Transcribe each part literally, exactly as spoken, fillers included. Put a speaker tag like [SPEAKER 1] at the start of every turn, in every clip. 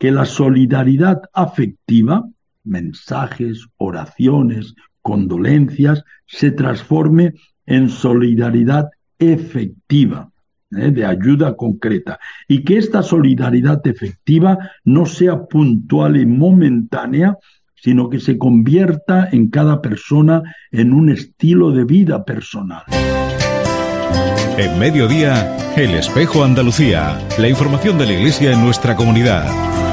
[SPEAKER 1] que la solidaridad afectiva, mensajes, oraciones, condolencias, se transforme en solidaridad efectiva, ¿eh? de ayuda concreta, y que esta solidaridad efectiva no sea puntual y momentánea, sino que se convierta en cada persona en un estilo de vida personal.
[SPEAKER 2] En Mediodía, El Espejo Andalucía, la información de la Iglesia en nuestra comunidad.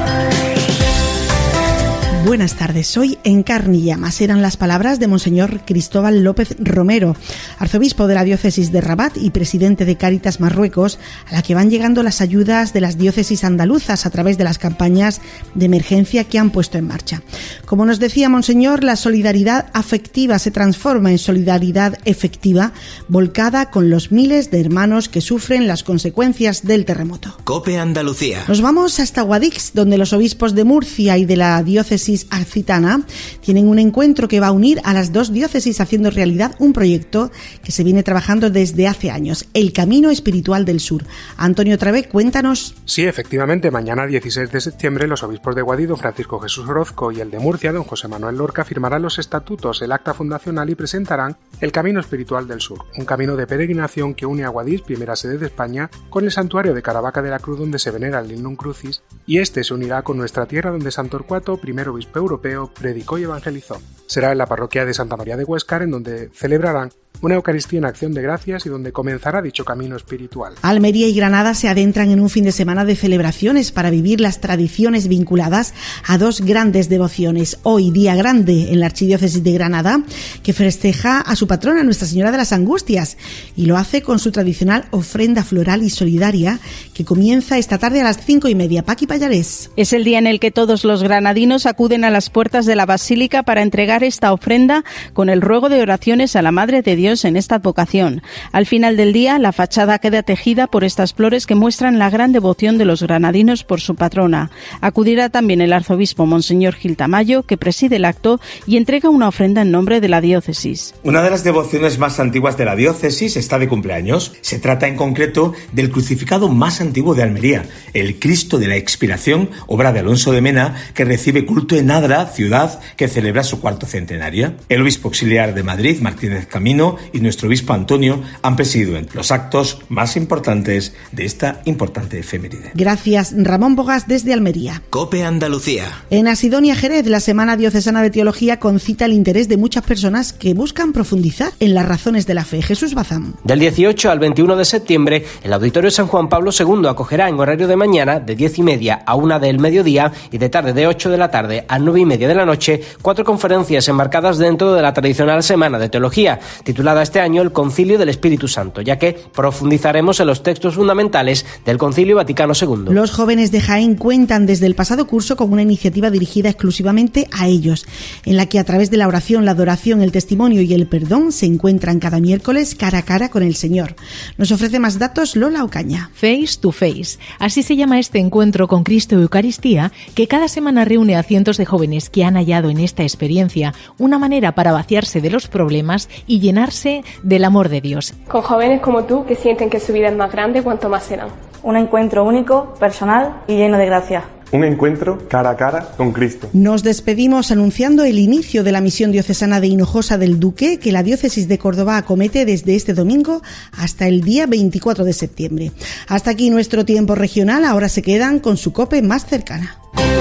[SPEAKER 3] Buenas tardes, hoy en Carne y Llamas eran las palabras de Monseñor Cristóbal López Romero, arzobispo de la diócesis de Rabat y presidente de Cáritas Marruecos, a la que van llegando las ayudas de las diócesis andaluzas a través de las campañas de emergencia que han puesto en marcha. Como nos decía Monseñor, la solidaridad afectiva se transforma en solidaridad efectiva, volcada con los miles de hermanos que sufren las consecuencias del terremoto.
[SPEAKER 4] COPE Andalucía.
[SPEAKER 3] Nos vamos hasta Guadix, donde los obispos de Murcia y de la diócesis Accitana tienen un encuentro que va a unir a las dos diócesis haciendo realidad un proyecto que se viene trabajando desde hace años, el Camino Espiritual del Sur. Antonio Travé, cuéntanos.
[SPEAKER 5] Sí, efectivamente, mañana dieciséis de septiembre los obispos de Guadix, don Francisco Jesús Orozco, y el de Murcia, don José Manuel Lorca, firmarán los estatutos, el acta fundacional y presentarán el Camino Espiritual del Sur, un camino de peregrinación que une a Guadix, primera sede de España, con el santuario de Caravaca de la Cruz donde se venera el Lignum Crucis, y este se unirá con nuestra tierra donde San Torcuato, primer obispo europeo, predicó y evangelizó. Será en la parroquia de Santa María de Huéscar, en donde celebrarán una Eucaristía en acción de gracias y donde comenzará dicho camino espiritual.
[SPEAKER 3] Almería y Granada se adentran en un fin de semana de celebraciones para vivir las tradiciones vinculadas a dos grandes devociones. Hoy, día grande en la Archidiócesis de Granada, que festeja a su patrona, Nuestra Señora de las Angustias, y lo hace con su tradicional ofrenda floral y solidaria, que comienza esta tarde a las cinco y media. Paqui Pallarés.
[SPEAKER 6] Es el día en el que todos los granadinos acuden a las puertas de la Basílica para entregar esta ofrenda con el ruego de oraciones a la Madre de Dios en esta advocación. Al final del día, la fachada queda tejida por estas flores que muestran la gran devoción de los granadinos por su patrona. Acudirá también el arzobispo Monseñor Gil Tamayo, que preside el acto y entrega una ofrenda en nombre de la diócesis.
[SPEAKER 7] Una de las devociones más antiguas de la diócesis está de cumpleaños. Se trata en concreto del crucificado más antiguo de Almería, el Cristo de la Expiración, obra de Alonso de Mena, que recibe culto en Adra, ciudad que celebra su cuarto centenario. El obispo auxiliar de Madrid, Martínez Camino, y nuestro obispo Antonio han presidido los actos más importantes de esta importante efeméride.
[SPEAKER 3] Gracias, Ramón Bogas, desde Almería.
[SPEAKER 4] COPE Andalucía.
[SPEAKER 3] En Asidonia Jerez, la Semana Diocesana de Teología concita el interés de muchas personas que buscan profundizar en las razones de la fe. Jesús Bazán.
[SPEAKER 8] Del dieciocho al veintiuno de septiembre, el Auditorio San Juan Pablo segundo acogerá en horario de mañana de diez y media a una del mediodía y de tarde de ocho de la tarde a nueve y media de la noche cuatro conferencias enmarcadas dentro de la tradicional Semana de Teología, titulada este año el Concilio del Espíritu Santo, ya que profundizaremos en los textos fundamentales del Concilio Vaticano segundo.
[SPEAKER 3] Los jóvenes de Jaén cuentan desde el pasado curso con una iniciativa dirigida exclusivamente a ellos, en la que a través de la oración, la adoración, el testimonio y el perdón se encuentran cada miércoles cara a cara con el Señor. Nos ofrece más datos Lola Ocaña.
[SPEAKER 9] Face to Face, así se llama este encuentro con Cristo y Eucaristía, que cada semana reúne a cientos de jóvenes que han hallado en esta experiencia una manera para vaciarse de los problemas y llenarse del amor de Dios.
[SPEAKER 10] Con jóvenes como tú que sienten que su vida es más grande cuanto más serán.
[SPEAKER 11] Un encuentro único, personal y lleno de gracia.
[SPEAKER 12] Un encuentro cara a cara con Cristo.
[SPEAKER 3] Nos despedimos anunciando el inicio de la misión diocesana de Hinojosa del Duque, que la diócesis de Córdoba acomete desde este domingo hasta el día veinticuatro de septiembre. Hasta aquí nuestro tiempo regional, ahora se quedan con su COPE más cercana.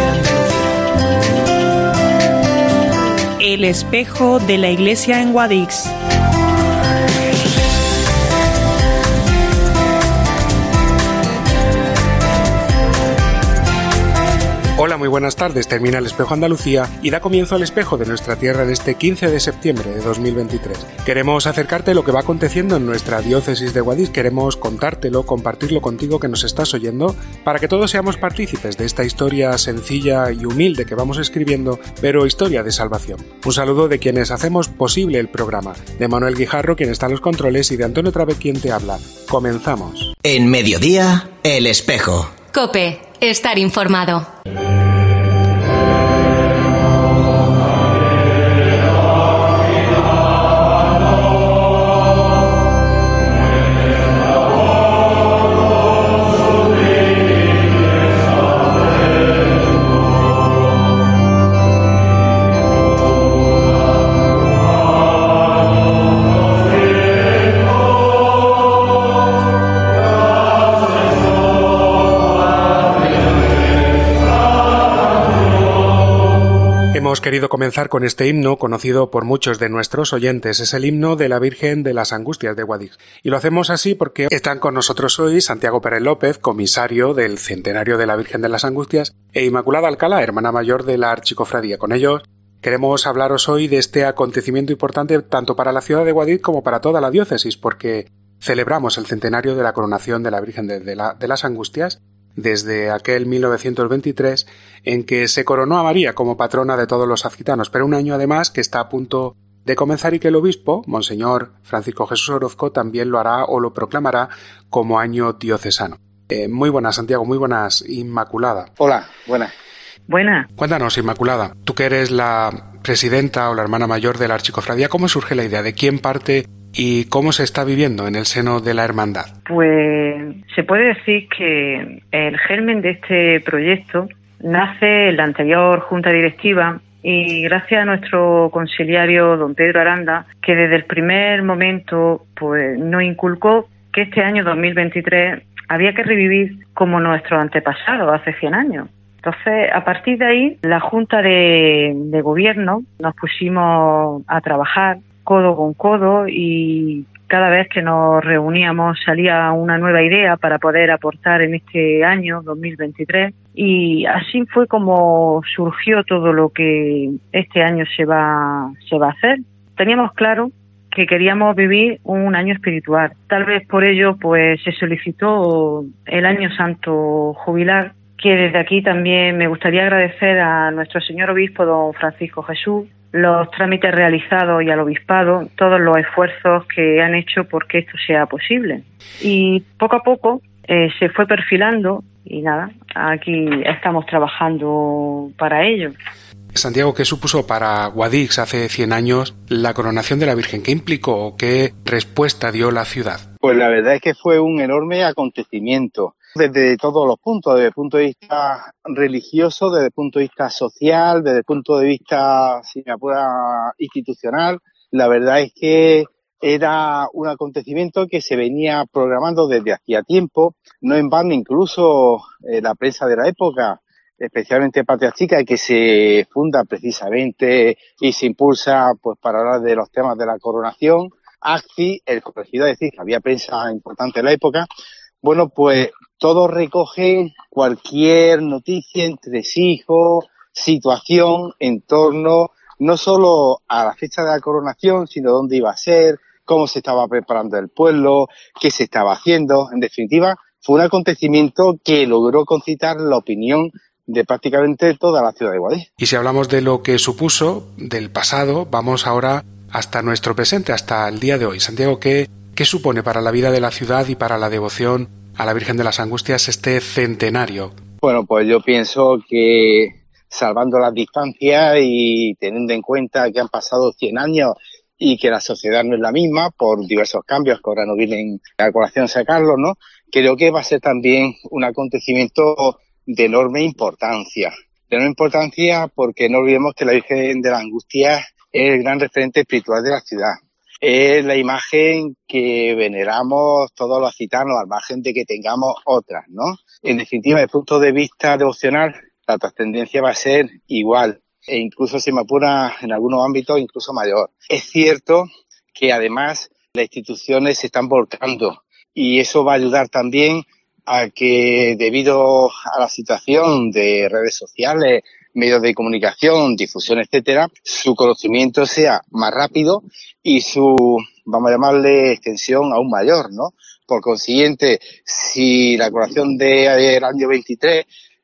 [SPEAKER 13] El espejo de la iglesia en Guadix.
[SPEAKER 5] Hola, muy buenas tardes. Termina el Espejo Andalucía y da comienzo al espejo de nuestra tierra en este quince de septiembre de dos mil veintitrés. Queremos acercarte lo que va aconteciendo en nuestra diócesis de Guadix, queremos contártelo, compartirlo contigo que nos estás oyendo, para que todos seamos partícipes de esta historia sencilla y humilde que vamos escribiendo, pero historia de salvación. Un saludo de quienes hacemos posible el programa, de Manuel Guijarro, quien está en los controles, y de Antonio Travé, quien te habla. Comenzamos.
[SPEAKER 4] En Mediodía, El Espejo.
[SPEAKER 14] COPE. Estar informado.
[SPEAKER 5] Hemos querido comenzar con este himno conocido por muchos de nuestros oyentes. Es el himno de la Virgen de las Angustias de Guadix. Y lo hacemos así porque están con nosotros hoy Santiago Pérez López, comisario del Centenario de la Virgen de las Angustias, e Inmaculada Alcalá, hermana mayor de la Archicofradía. Con ellos queremos hablaros hoy de este acontecimiento importante tanto para la ciudad de Guadix como para toda la diócesis, porque celebramos el centenario de la coronación de la Virgen de, de, la, de las Angustias desde aquel mil novecientos veintitrés en que se coronó a María como patrona de todos los azquitanos, pero un año además que está a punto de comenzar y que el obispo, Monseñor Francisco Jesús Orozco, también lo hará o lo proclamará como año diocesano. Eh, muy buenas, Santiago, muy buenas, Inmaculada.
[SPEAKER 15] Hola, buenas.
[SPEAKER 16] Buenas.
[SPEAKER 5] Cuéntanos, Inmaculada, tú que eres la presidenta o la hermana mayor de la Archicofradía, ¿cómo surge la idea? ¿De quién parte y cómo se está viviendo en el seno de la hermandad?
[SPEAKER 16] Pues se puede decir que el germen de este proyecto nace en la anterior junta directiva y gracias a nuestro conciliario don Pedro Aranda, que desde el primer momento pues nos inculcó que este año dos mil veintitrés había que revivir como nuestros antepasados hace cien años. Entonces, a partir de ahí, la junta de, de gobierno nos pusimos a trabajar codo con codo y cada vez que nos reuníamos salía una nueva idea para poder aportar en este año dos mil veintitrés y así fue como surgió todo lo que este año se va, se va a hacer. Teníamos claro que queríamos vivir un año espiritual. Tal vez por ello pues se solicitó el Año Santo Jubilar, que desde aquí también me gustaría agradecer a nuestro señor obispo don Francisco Jesús los trámites realizados y al obispado, todos los esfuerzos que han hecho porque esto sea posible. Y poco a poco eh, se fue perfilando y nada, aquí estamos trabajando para ello.
[SPEAKER 5] Santiago, ¿qué supuso para Guadix hace cien años la coronación de la Virgen? ¿Qué implicó o qué respuesta dio la ciudad?
[SPEAKER 15] Pues la verdad es que fue un enorme acontecimiento. Desde todos los puntos, desde el punto de vista religioso, desde el punto de vista social, desde el punto de vista, si me apura, institucional, la verdad es que era un acontecimiento que se venía programando desde hacía tiempo, no en vano incluso eh, la prensa de la época, especialmente Patria Chica, que se funda precisamente y se impulsa pues para hablar de los temas de la coronación, ACCI, el corregido, es decir, que había prensa importante en la época. Bueno, pues todos recogen cualquier noticia, entresijo, situación en torno no solo a la fecha de la coronación, sino dónde iba a ser, cómo se estaba preparando el pueblo, qué se estaba haciendo. En definitiva, fue un acontecimiento que logró concitar la opinión de prácticamente toda la ciudad de Guadix.
[SPEAKER 5] Y si hablamos de lo que supuso del pasado, vamos ahora hasta nuestro presente, hasta el día de hoy. Santiago, ¿qué, qué supone para la vida de la ciudad y para la devoción a la Virgen de las Angustias este centenario?
[SPEAKER 15] Bueno, pues yo pienso que salvando las distancias y teniendo en cuenta que han pasado cien años y que la sociedad no es la misma por diversos cambios que ahora no vienen a colación sacarlos, ¿no? Creo que va a ser también un acontecimiento de enorme importancia. De enorme importancia porque no olvidemos que la Virgen de las Angustias es el gran referente espiritual de la ciudad. Es la imagen que veneramos todos los gitanos, al margen de que tengamos otras, ¿no? En definitiva, desde el punto de vista devocional, la trascendencia va a ser igual, e incluso, si me apura, en algunos ámbitos, incluso mayor. Es cierto que además las instituciones se están volcando y eso va a ayudar también a que, debido a la situación de redes sociales, medios de comunicación, difusión, etcétera, su conocimiento sea más rápido y su, vamos a llamarle, extensión aún mayor, ¿no? Por consiguiente, si la coronación del año veintitrés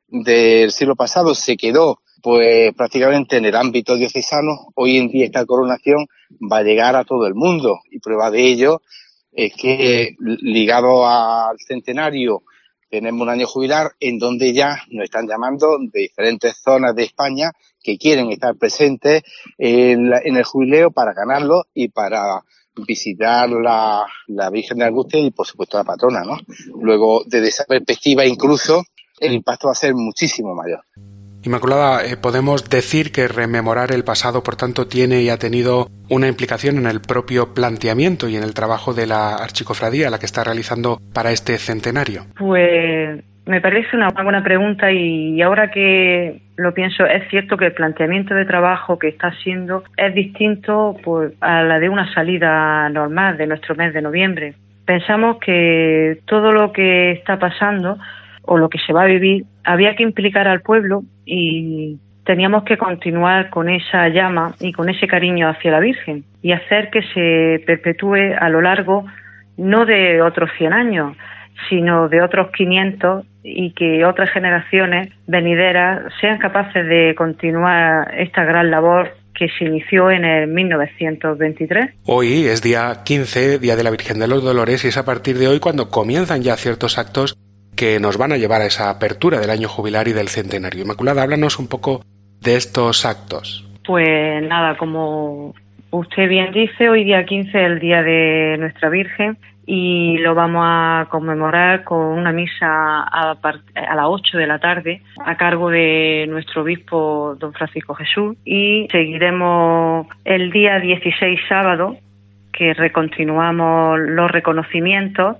[SPEAKER 15] del siglo pasado se quedó pues prácticamente en el ámbito diocesano, hoy en día esta coronación va a llegar a todo el mundo y prueba de ello es que, ligado al centenario, tenemos un año jubilar en donde ya nos están llamando de diferentes zonas de España que quieren estar presentes en, la, en el jubileo para ganarlo y para visitar la, la Virgen de la Angustia y, por supuesto, la patrona, ¿no? Luego, desde esa perspectiva, incluso, el impacto va a ser muchísimo mayor.
[SPEAKER 5] Inmaculada, eh, podemos decir que rememorar el pasado, por tanto, tiene y ha tenido una implicación en el propio planteamiento y en el trabajo de la Archicofradía, la que está realizando para este centenario.
[SPEAKER 16] Pues me parece una buena pregunta y ahora que lo pienso, es cierto que el planteamiento de trabajo que está haciendo es distinto pues, a la de una salida normal de nuestro mes de noviembre. Pensamos que todo lo que está pasando o lo que se va a vivir había que implicar al pueblo y teníamos que continuar con esa llama y con ese cariño hacia la Virgen y hacer que se perpetúe a lo largo no de otros cien años, sino de otros quinientos, y que otras generaciones venideras sean capaces de continuar esta gran labor que se inició en el mil novecientos veintitrés.
[SPEAKER 5] Hoy es día quince, Día de la Virgen de los Dolores, y es a partir de hoy cuando comienzan ya ciertos actos que nos van a llevar a esa apertura del año jubilar y del centenario. Inmaculada, háblanos un poco de estos actos.
[SPEAKER 16] Pues nada, como usted bien dice, hoy día quince es el Día de Nuestra Virgen y lo vamos a conmemorar con una misa a, a las ocho de la tarde a cargo de nuestro obispo don Francisco Jesús, y seguiremos el día dieciséis, sábado, que recontinuamos los reconocimientos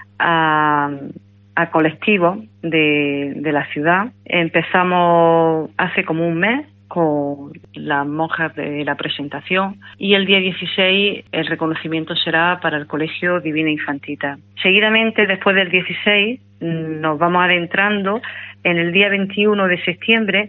[SPEAKER 16] a, a colectivos de, de la ciudad. Empezamos hace como un mes con las monjas de la presentación y el día dieciséis el reconocimiento será para el Colegio Divina Infantita. Seguidamente, después del dieciséis, nos vamos adentrando en el día veintiuno de septiembre,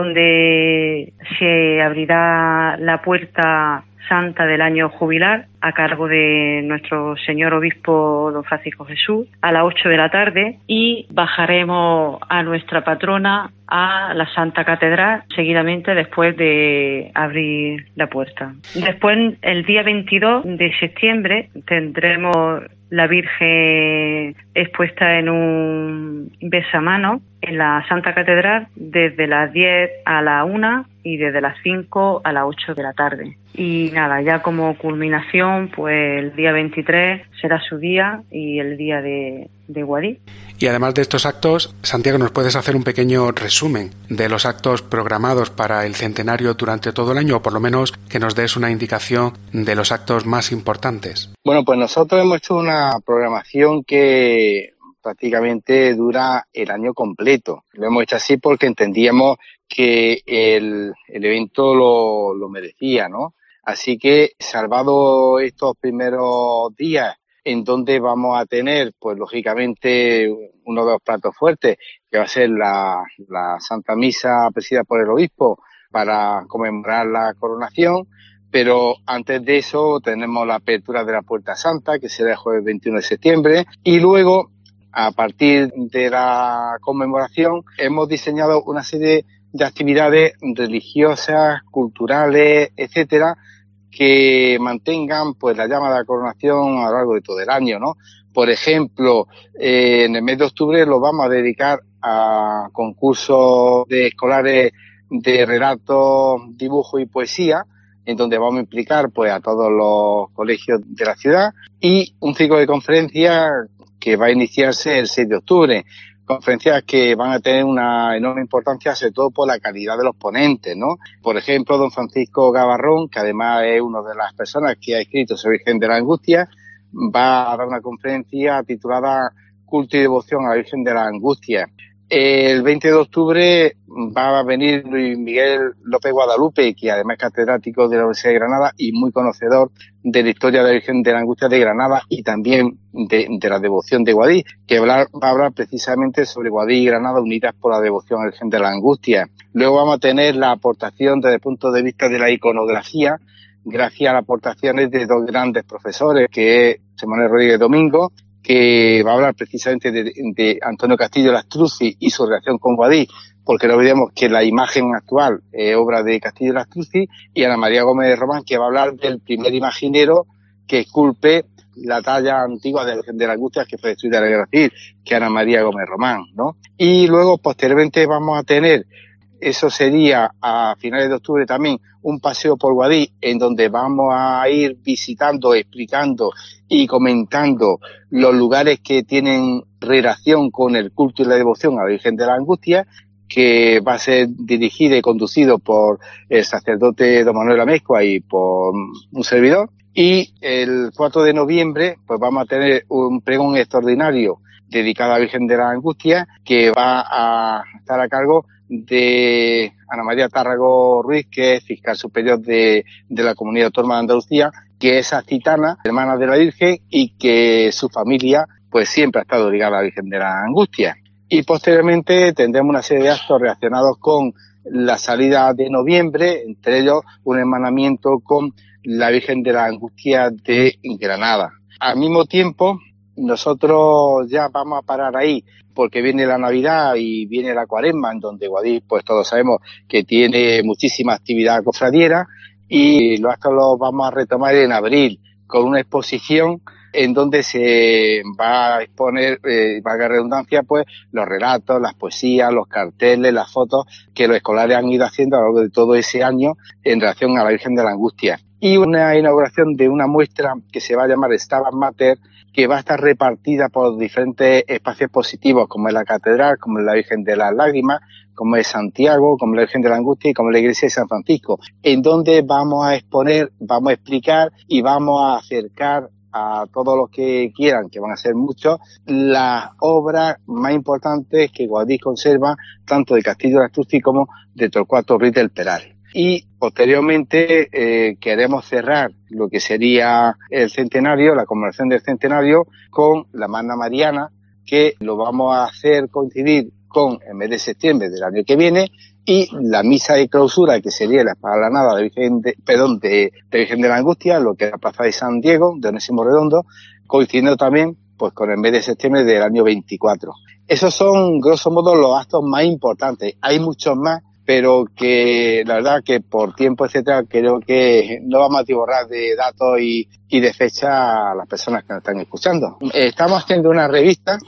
[SPEAKER 16] donde se abrirá la puerta santa del año jubilar a cargo de nuestro señor obispo don Francisco Jesús a las ocho de la tarde, y bajaremos a nuestra patrona a la Santa Catedral seguidamente después de abrir la puerta. Después, el día veintidós de septiembre, tendremos la Virgen expuesta en un besamano en la Santa Catedral desde las diez a la una y desde las cinco a las ocho de la tarde. Y nada, ya como culminación, pues el día veintitrés será su día y el día de, de Guadix.
[SPEAKER 5] Y además de estos actos, Santiago, ¿nos puedes hacer un pequeño resumen de los actos programados para el centenario durante todo el año, o por lo menos que nos des una indicación de los actos más importantes?
[SPEAKER 15] Bueno, pues nosotros hemos hecho una programación que prácticamente dura el año completo. Lo hemos hecho así porque entendíamos que el, el evento lo, lo merecía, ¿no? Así que, salvado estos primeros días en donde vamos a tener, pues lógicamente, uno de los platos fuertes, que va a ser la, la Santa Misa presidida por el obispo para conmemorar la coronación, pero antes de eso tenemos la apertura de la Puerta Santa, que será el jueves veintiuno de septiembre, y luego, a partir de la conmemoración, hemos diseñado una serie de actividades religiosas, culturales, etcétera, que mantengan pues la llama de la coronación a lo largo de todo el año, ¿no? Por ejemplo, eh, en el mes de octubre lo vamos a dedicar a concursos de escolares de relatos, dibujo y poesía, en donde vamos a implicar pues a todos los colegios de la ciudad, y un ciclo de conferencias que va a iniciarse el seis de octubre. Conferencias que van a tener una enorme importancia, sobre todo por la calidad de los ponentes, ¿no? Por ejemplo, don Francisco Gavarrón, que además es una de las personas que ha escrito sobre Virgen de la Angustia, va a dar una conferencia titulada Culto y Devoción a la Virgen de la Angustia. El veinte de octubre va a venir Luis Miguel López Guadalupe, que además es catedrático de la Universidad de Granada y muy conocedor de la historia de la Virgen de la Angustia de Granada y también de, de la devoción de Guadix, que va a hablar precisamente sobre Guadix y Granada unidas por la devoción a la Virgen de la Angustia. Luego vamos a tener la aportación desde el punto de vista de la iconografía, gracias a las aportaciones de dos grandes profesores, que es José Manuel Rodríguez Domingo, que va a hablar precisamente de, de Antonio Castillo Lastruzzi y su relación con Guadix, porque no olvidemos que la imagen actual es obra de Castillo Lastruzzi, y Ana María Gómez de Román, que va a hablar del primer imaginero que esculpe la talla antigua de la Virgen de la Angustia, que fue destruida en la Guerra Civil, que es Ana María Gómez Román, ¿no? Y luego, posteriormente, vamos a tener, eso sería a finales de octubre también, un paseo por Guadix, en donde vamos a ir visitando, explicando y comentando los lugares que tienen relación con el culto y la devoción a la Virgen de la Angustia, que va a ser dirigido y conducido por el sacerdote don Manuel Amezcua y por un servidor. Y el cuatro de noviembre pues vamos a tener un pregón extraordinario dedicado a la Virgen de la Angustia, que va a estar a cargo de Ana María Tárrago Ruiz, que es fiscal superior de, de la Comunidad Autónoma de Andalucía, que es ascitana, hermana de la Virgen, y que su familia pues siempre ha estado ligada a la Virgen de la Angustia. Y posteriormente tendremos una serie de actos relacionados con la salida de noviembre, entre ellos un hermanamiento con la Virgen de la Angustia de Granada. Al mismo tiempo, nosotros ya vamos a parar ahí, porque viene la Navidad y viene la Cuaresma, en donde Guadix, pues todos sabemos que tiene muchísima actividad cofradiera, y los actos los vamos a retomar en abril, con una exposición en donde se va a exponer, eh, valga redundancia, pues los relatos, las poesías, los carteles, las fotos que los escolares han ido haciendo a lo largo de todo ese año en relación a la Virgen de la Angustia. Y una inauguración de una muestra que se va a llamar Stabat Mater, que va a estar repartida por diferentes espacios positivos, como es la Catedral, como es la Virgen de las Lágrimas, como es Santiago, como es la Virgen de la Angustia y como es la Iglesia de San Francisco, en donde vamos a exponer, vamos a explicar y vamos a acercar a todos los que quieran, que van a ser muchos, las obras más importantes que Guadix conserva, tanto de Castillo de Astruzzi como de Torcuato Ruiz del Peral. Y posteriormente eh, queremos cerrar lo que sería el centenario, la conmemoración del centenario, con la Magna Mariana, que lo vamos a hacer coincidir con el mes de septiembre del año que viene, y la misa de clausura, que sería la espadalanada de Virgen de, perdón, de, de Virgen de la Angustia, lo que es la Plaza de San Diego, de Onésimo Redondo, coincidiendo también pues con el mes de septiembre del año veinticuatro. Esos son, grosso modo, los actos más importantes. Hay muchos más, pero que la verdad que por tiempo, etcétera, creo que no vamos a atiborrar de datos y, y de fecha a las personas que nos están escuchando. Estamos haciendo una revista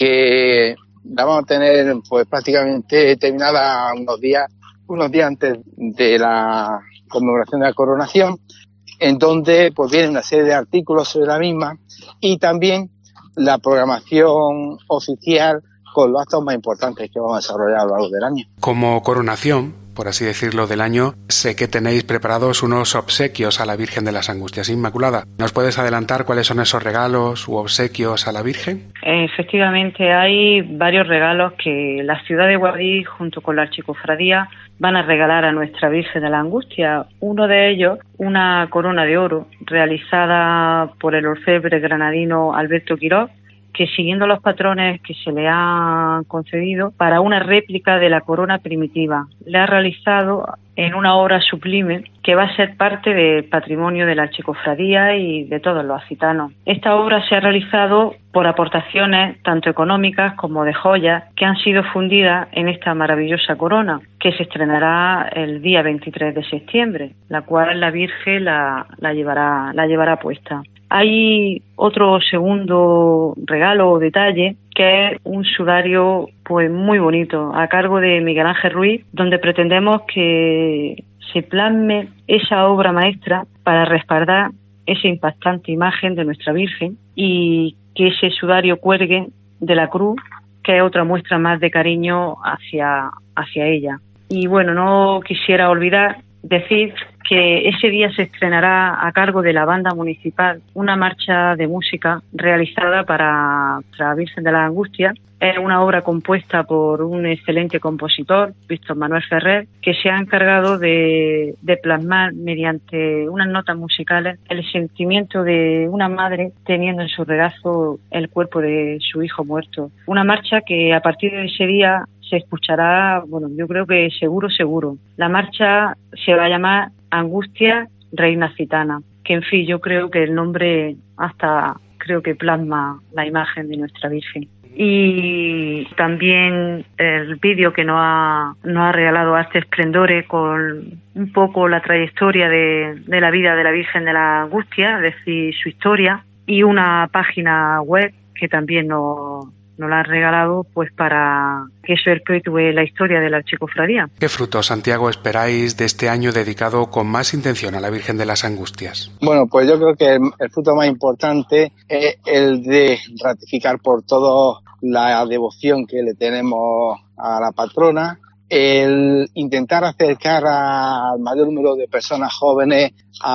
[SPEAKER 15] que la vamos a tener pues prácticamente terminada unos días, unos días antes de la conmemoración de la coronación, en donde pues viene una serie de artículos sobre la misma y también la programación oficial con los actos más importantes que vamos a desarrollar a lo largo del año.
[SPEAKER 5] Como coronación, por así decirlo, del año, sé que tenéis preparados unos obsequios a la Virgen de las Angustias Inmaculada. ¿Nos puedes adelantar cuáles son esos regalos u obsequios a la Virgen?
[SPEAKER 16] Efectivamente, hay varios regalos que la ciudad de Guadix, junto con la Archicofradía, van a regalar a nuestra Virgen de la Angustia. Uno de ellos, una corona de oro realizada por el orfebre granadino Alberto Quirós, que siguiendo los patrones que se le han concedido para una réplica de la corona primitiva. La ha realizado en una obra sublime que va a ser parte del patrimonio de la Archicofradía y de todos los ascitanos. Esta obra se ha realizado por aportaciones tanto económicas como de joyas que han sido fundidas en esta maravillosa corona, que se estrenará el día veintitrés de septiembre, la cual la Virgen la, la llevará, la llevará puesta. Hay otro segundo regalo o detalle, que es un sudario pues muy bonito, a cargo de Miguel Ángel Ruiz, donde pretendemos que se plasme esa obra maestra para respaldar esa impactante imagen de nuestra Virgen y que ese sudario cuelgue de la cruz, que es otra muestra más de cariño hacia, hacia ella. Y bueno, no quisiera olvidar decir que ese día se estrenará a cargo de la banda municipal una marcha de música realizada para la Virgen de la Angustia. Es una obra compuesta por un excelente compositor, Víctor Manuel Ferrer, que se ha encargado de, de plasmar mediante unas notas musicales el sentimiento de una madre teniendo en su regazo el cuerpo de su hijo muerto. Una marcha que a partir de ese día se escuchará, bueno, yo creo que seguro, seguro. La marcha se va a llamar Angustia Reina Gitana, que en fin, yo creo que el nombre hasta creo que plasma la imagen de nuestra Virgen. Y también el vídeo que nos ha, nos ha regalado Arte Esplendores con un poco la trayectoria de, de la vida de la Virgen de la Angustia, es decir, su historia, y una página web que también nos nos la han regalado pues para que se perpetúe la historia de la Archicofradía.
[SPEAKER 5] ¿Qué frutos, Santiago, esperáis de este año dedicado con más intención a la Virgen de las Angustias?
[SPEAKER 15] Bueno, pues yo creo que el, el fruto más importante es el de ratificar por todos la devoción que le tenemos a la patrona, el intentar acercar al mayor número de personas jóvenes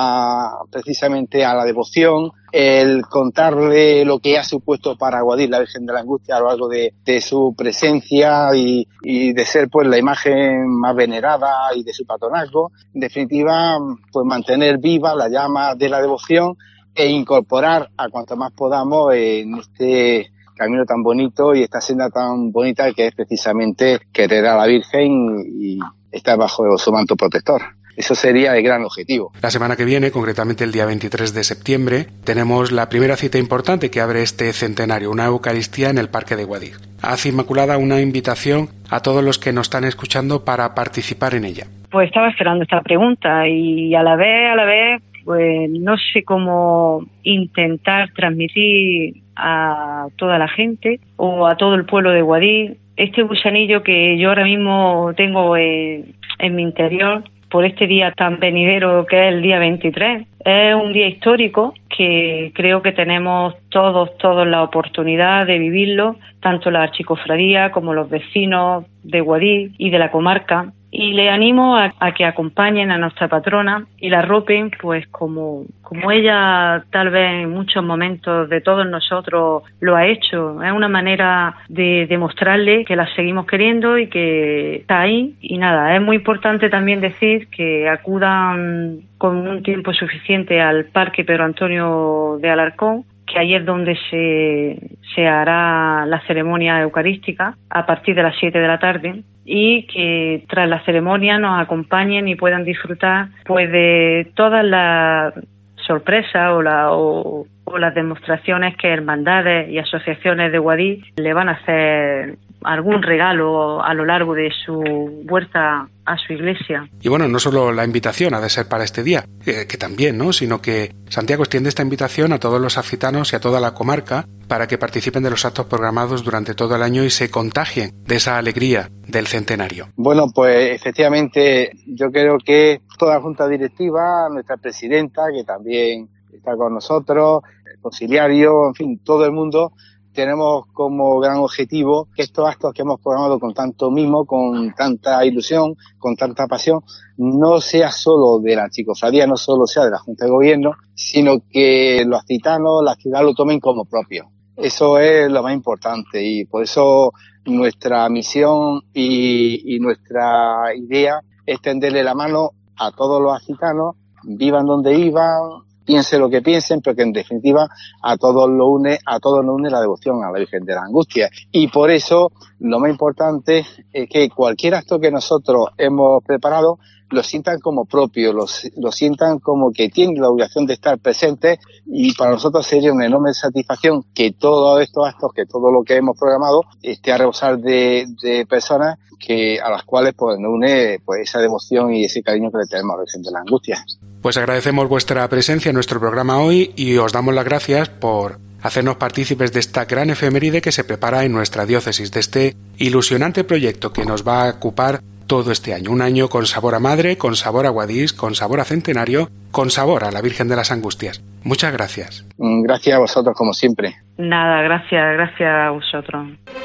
[SPEAKER 15] a, precisamente a la devoción, el contarle lo que ha supuesto para Guadix la Virgen de la Angustia a lo largo de, de su presencia y, y de ser pues la imagen más venerada y de su patronazgo. En definitiva, pues mantener viva la llama de la devoción e incorporar a cuanto más podamos en este camino tan bonito y esta senda tan bonita que es precisamente querer a la Virgen y estar bajo su manto protector. Eso sería el gran objetivo.
[SPEAKER 5] La semana que viene, concretamente el día veintitrés de septiembre, tenemos la primera cita importante que abre este centenario, una Eucaristía en el Parque de Guadix. Haz, Inmaculada, una invitación a todos los que nos están escuchando para participar en ella.
[SPEAKER 16] Pues estaba esperando esta pregunta y a la vez, a la vez, pues no sé cómo intentar transmitir a toda la gente o a todo el pueblo de Guadix este gusanillo que yo ahora mismo tengo en, en mi interior por este día tan venidero que es el día veintitrés. Es un día histórico que creo que tenemos todos, todos la oportunidad de vivirlo, tanto la archicofradía como los vecinos de Guadix y de la comarca. Y le animo a, a que acompañen a nuestra patrona y la arropen, pues como, como ella tal vez en muchos momentos de todos nosotros lo ha hecho. Es una manera de demostrarle que la seguimos queriendo y que está ahí. Y nada, es muy importante también decir que acudan con un tiempo suficiente al Parque Pedro Antonio de Alarcón, que ahí es donde se, se hará la ceremonia eucarística a partir de las siete de la tarde, y que tras la ceremonia nos acompañen y puedan disfrutar pues de todas las sorpresas o, la, o, o las demostraciones que hermandades y asociaciones de Guadix le van a hacer algún regalo a lo largo de su vuelta a su iglesia.
[SPEAKER 5] Y bueno, no solo la invitación ha de ser para este día, eh, que también, ¿no? Sino que Santiago extiende esta invitación a todos los afitanos y a toda la comarca para que participen de los actos programados durante todo el año y se contagien de esa alegría del centenario.
[SPEAKER 15] Bueno, pues efectivamente yo creo que toda la Junta Directiva, nuestra presidenta, que también está con nosotros, el conciliario, en fin, todo el mundo, tenemos como gran objetivo que estos actos que hemos programado con tanto mimo, con tanta ilusión, con tanta pasión, no sea solo de la archicofradía, no solo sea de la Junta de Gobierno, sino que los gitanos, la ciudad lo tomen como propio. Eso es lo más importante y por eso nuestra misión y, y nuestra idea es tenderle la mano a todos los gitanos, vivan donde vivan, piensen lo que piensen, pero que en definitiva a todos lo une, a todos nos une la devoción a la Virgen de la Angustia. Y por eso lo más importante es que cualquier acto que nosotros hemos preparado lo sientan como propio, lo, lo sientan como que tienen la obligación de estar presentes, y para nosotros sería una enorme satisfacción que todos estos actos, que todo lo que hemos programado esté a rebosar de, de personas que a las cuales pues nos une pues esa devoción y ese cariño que le tenemos a la Virgen de la Angustia.
[SPEAKER 5] Pues agradecemos vuestra presencia en nuestro programa hoy y os damos las gracias por hacernos partícipes de esta gran efeméride que se prepara en nuestra diócesis, de este ilusionante proyecto que nos va a ocupar todo este año. Un año con sabor a madre, con sabor a Guadix, con sabor a centenario, con sabor a la Virgen de las Angustias. Muchas gracias.
[SPEAKER 15] Gracias a vosotros, como siempre.
[SPEAKER 16] Nada, gracias, gracias a vosotros.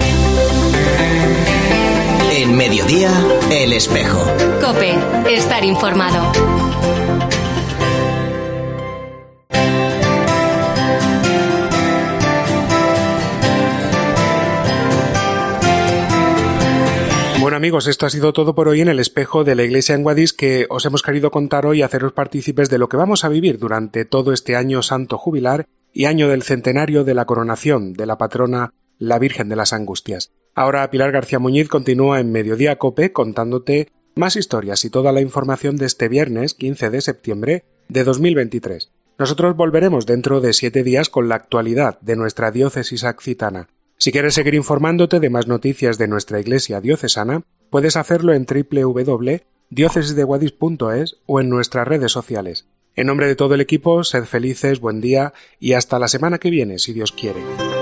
[SPEAKER 4] En Mediodía, El Espejo.
[SPEAKER 14] COPE, estar informado.
[SPEAKER 5] Bueno amigos, esto ha sido todo por hoy en El Espejo de la Iglesia en Guadix, que os hemos querido contar hoy y haceros partícipes de lo que vamos a vivir durante todo este año santo jubilar y año del centenario de la coronación de la patrona, la Virgen de las Angustias. Ahora Pilar García Muñiz continúa en Mediodía COPE contándote más historias y toda la información de este viernes quince de septiembre de dos mil veintitrés. Nosotros volveremos dentro de siete días con la actualidad de nuestra diócesis accitana. Si quieres seguir informándote de más noticias de nuestra iglesia diocesana, puedes hacerlo en doble u doble u doble u punto diócesis de guadix punto es o en nuestras redes sociales. En nombre de todo el equipo, sed felices, buen día y hasta la semana que viene, si Dios quiere.